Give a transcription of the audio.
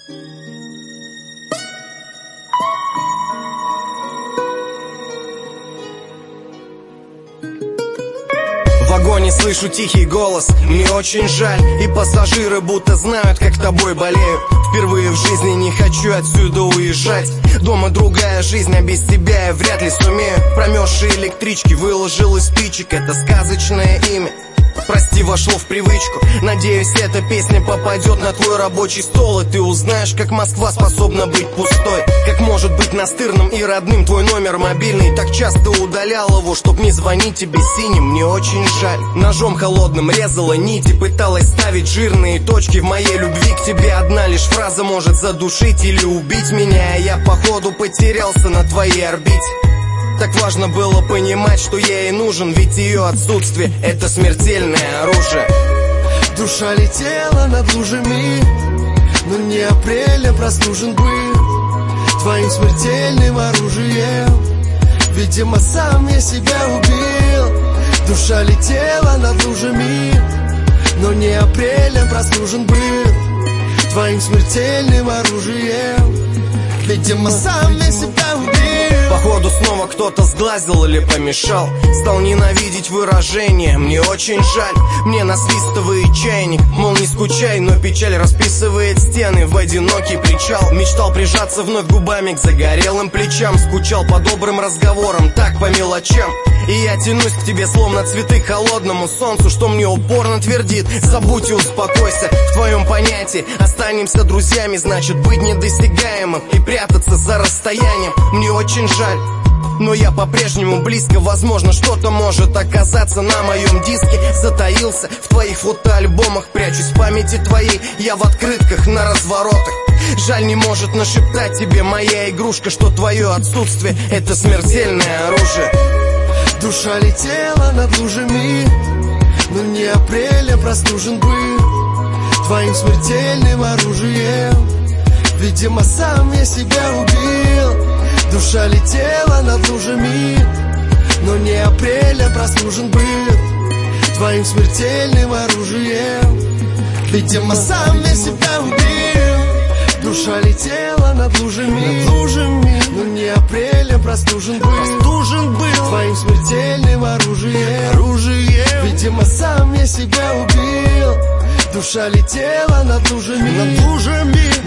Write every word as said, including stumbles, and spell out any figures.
В вагоне слышу тихий голос, мне очень жаль. И пассажиры будто знают, как тобой болею. Впервые в жизни не хочу отсюда уезжать. Дома другая жизнь, а без тебя я вряд ли сумею. Промерзшие электрички, выложил из спичек, это сказочное имя. Прости, вошло в привычку. Надеюсь, эта песня попадет на твой рабочий стол, и ты узнаешь, как Москва способна быть пустой. Как может быть настырным и родным твой номер мобильный. Так часто удалял его, чтоб не звонить тебе синим. Мне очень жаль. Ножом холодным резала нити, пыталась ставить жирные точки в моей любви к тебе. Одна лишь фраза может задушить или убить меня, а я походу потерялся на твоей орбите. Так важно было понимать, что я ей нужен, ведь ее отсутствие — это смертельное оружие. Душа летела над лужами, но не апреля простужен был твоим смертельным оружием. Видимо, сам я себя убил. Душа летела над лужами, но не апреля простужен был твоим смертельным оружием. Видимо, сам я себя убил. Походу снова кто-то сглазил или помешал. Стал ненавидеть выражение, мне очень жаль. Мне насвистывает чайник, мол, не скучай, но печаль расписывает стены в одинокий причал. Мечтал прижаться вновь губами к загорелым плечам. Скучал по добрым разговорам, так по мелочам. И я тянусь к тебе, словно цветы к холодному солнцу, что мне упорно твердит: забудь и успокойся. В твоем понятии останемся друзьями, значит быть недосягаемым и прятаться за расстоянием. Мне очень жаль, но я по-прежнему близко. Возможно, что-то может оказаться на моем диске. Затаился в твоих фотоальбомах, прячусь в памяти твоей. Я в открытках на разворотах. Жаль, не может нашептать тебе моя игрушка, что твое отсутствие — это смертельное оружие. Душа летела над лужами, но не апреля простужен был твоим смертельным оружием. Видимо, сам я себя убил. Душа летела над лужами, но не апреля простужен был твоим смертельным оружием. Видимо, сам я себя убил. Душа летела над лужами, над лужами, но не апреля простужен был, простужен был твоим смертельным оружием. оружием. Видимо, сам я себя убил. Душа летела над лужами, над лужами,